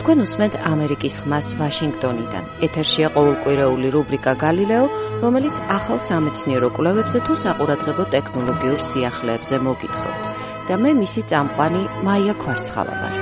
თქვენ უსმენთ ამერიკის ხმას ვაშინგტონიდან. ეთერშია ყოველკვირეული რუბრიკა გალილეო, რომელიც ახალ სამეცნიერო კვლევებზე თუ საყურადღებო ტექნოლოგიურ სიახლეებზე მოგითხრობთ. და მე მისი წამყვანი მაია ქვარცხავა ვარ.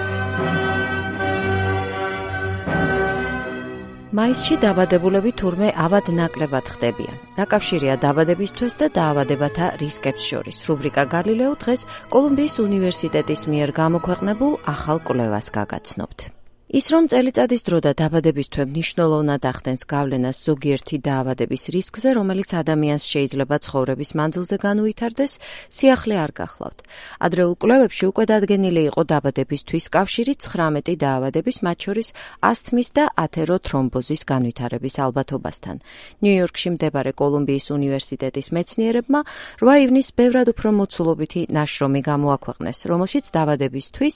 მაისში დაბადებულები თურმე ავად ნაკლებად ხდებიან. რა კავშირია დაბადებისთვის და დაავადებათა რისკებს შორის? რუბრიკა გალილეო დღეს კოლუმბიის უნივერსიტეტის მიერ გამოქვეყნებულ ახალ კვლევას გაგაცნობთ. ის რომ წელიწადის დრო და დაბადების თვე მნიშვნელოვნად ახდენს გავლენას ზოგიერთი დაავადების რისკზე, რომელიც ადამიანს შეიძლება ცხოვრების მანძილზე განუვითარდეს, სიახლე არ გახლავთ. ადრეულ კვლევებში უკვე დადგენილი იყო დაბადებისთვის კავშირი 19 დაავადების, მათ შორის ასთმის და ათეროთრომბოზის განვითარების ალბათობასთან. ნიუ-იორკში მდებარე კოლუმბიის უნივერსიტეტის მეცნიერებმა 8 ივნისს ბევრად უფრო მოცულობითი ნაშრომი გამოაქვეყნეს, რომელშიც დაბადებისთვის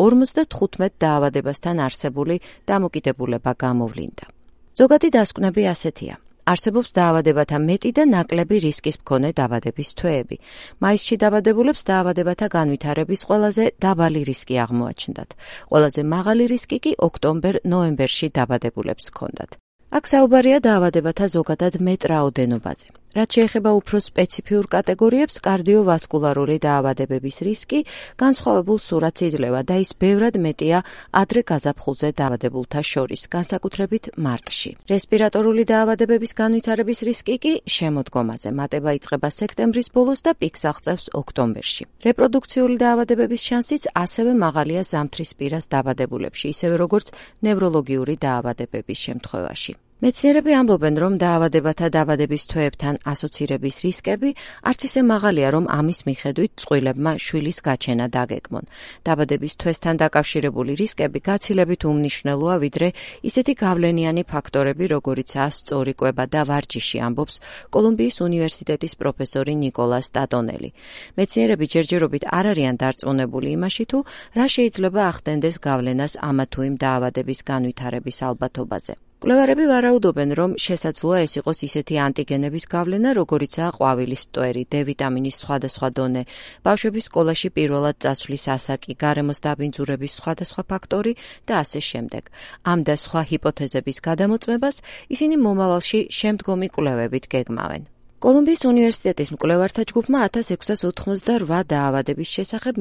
55 დაავადებასთან არსებული დამოკიდებულება გამოვლინდა. ზოგადი დასკვნები ასეთია. არსებობს დაავადებათა მეტი და ნაკლები რისკის მქონე დაბადების თვეები. მაისში დაბადებულებს დაავადებათა განვითარების ყველაზე დაბალი რისკი აღმოაჩნდათ. ყველაზე მაღალი რისკი კი ოქტომბერ-ნოემბერში დაბადებულებს ჰქონდათ. აქ საუბარია დაავადებათა ზოგადად მეტ რაოდენობაზე. რაც შეეხება უფრო სპეციფიურ კატეგორიებს, კარდიოვასკულარული დაავადებების რისკი განსხვავებულ სურათს იძლევა და ის ბევრად მეტია ადრე გაზაფხულზე დაავადებულთა შორის, განსაკუთრებით მარტში. რესპირატორული დაავადებების განვითარების რისკი კი შემოდგომაზე. მატება იწყება სექტემბრის ბოლოს და პიკს აღწევს ოქტომბერში. რეპროდუქციული დაავადებების შანსიც ასევე მაღალია ზამთრისპირას დაბადებულებში, ისევე როგორც ნევროლოგიური დაავადებების შემთხვევაში. მეცნიერები ამბობენ, რომ დაავადებათა დაბადების თვეებთან ასოცირების რისკები არც ისე მაღალია, რომ ამის მიხედვით წყვილებმა შვილის გაჩენა დაგეგმონ. დაბადების თვესთან დაკავშირებული რისკები გაცილებით უმნიშვნელოა, ვიდრე ისეთი გავლენიანი ფაქტორები, როგორიცაა სწორი კვება და ვარჯიში, ამბობს კოლუმბიის უნივერსიტეტის პროფესორი ნიკოლას ტატონელი. მეცნიერები ჯერჯერობით არ არიან დარწმუნებული იმაში, თუ რა შეიძლება ახდენდეს გავლენას ამა თუ იმ დაავადების განვითარების ალბათობაზე. კვლევარები ვარაუდობენ, რომ შესაძლოა ეს იყოს ისეთი ანტიგენების გავლენა, როგორიცაა ყვავილის მტვერი, D ვიტამინის სხვადასხვა დონე, ბავშვების სკოლაში პირველად წასვლის ასაკი, გარემოს დაბინძურების სხვადასხვა ფაქტორი და ასე შემდეგ. ამ და სხვა ჰიპოთეზების გადამოწმებას ისინი მომავალში შემდგომი კვლევებით გეგმავენ. კოლუმბიის უნივერსიტეტის მკვლევართა ჯგუფმა 1688 დაავადების შესახებ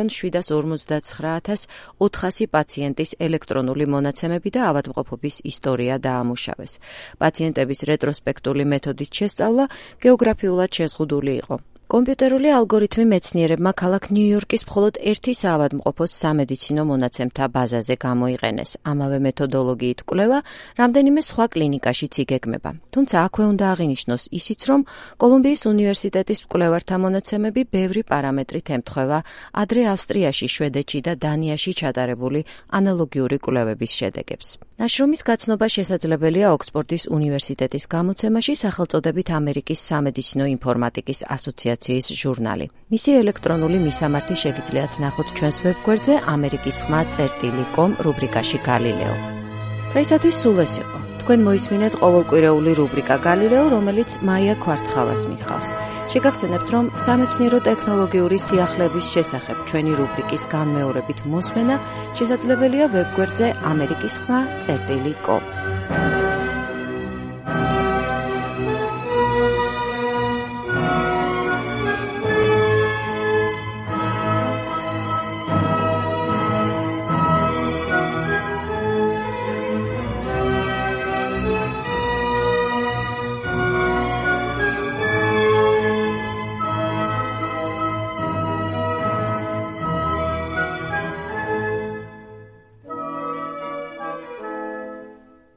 1,759,400 პაციენტის ელექტრონული მონაცემები და ავადმყოფობის ისტორია დაამუშავეს. პაციენტების რეტროსპექტული მეთოდით შესწავლა გეოგრაფიულად შეზღუდული იყო. კომპიუტერული ალგორითმი მეცნიერებმა ქალაქ ნიუ-იორკის მხოლოდ ერთი საავადმყოფოს სამედიცინო მონაცემთა ბაზაზე გამოიყენეს. ამავე მეთოდოლოგიით კვლევა რამდენიმე სხვა კლინიკაშიც იგეგმება. თუმცა აქვე უნდა აღინიშნოს ისიც, რომ კოლუმბიის უნივერსიტეტის მკვლევართა მონაცემები ბევრი პარამეტრით ემთხვევა ადრე ავსტრიაში, შვედეთში და დანიაში ჩატარებული ანალოგიური კვლევების შედეგებს. ნაშრომის გაცნობა შესაძლებელია ოქსფორდის უნივერსიტეტის გამოცემაში სახელწოდებით ამერიკის სამედიცინო ინფორმატიკის ასოციაციის ჟურნალი. მისი ელექტრონული მისამართი შეგიძლიათ ნახოთ ჩვენს ვებგვერდზე amerikisxma.com რუბრიკაში გალილეო. დღეისათვის სულ ეს იყო. თქვენ მოისმინეთ ყოველკვირეული რუბრიკა გალილეო, რომელიც მაია ქვარცხავას მიჰყავს. შეგახსენებთ, რომ სამეცნიერო ტექნოლოგიური სიახლეების შესახებ ჩვენი რუბრიკის განმეორებით მოსმენა შესაძლებელია ვებგვერდზე amerikisxma.com.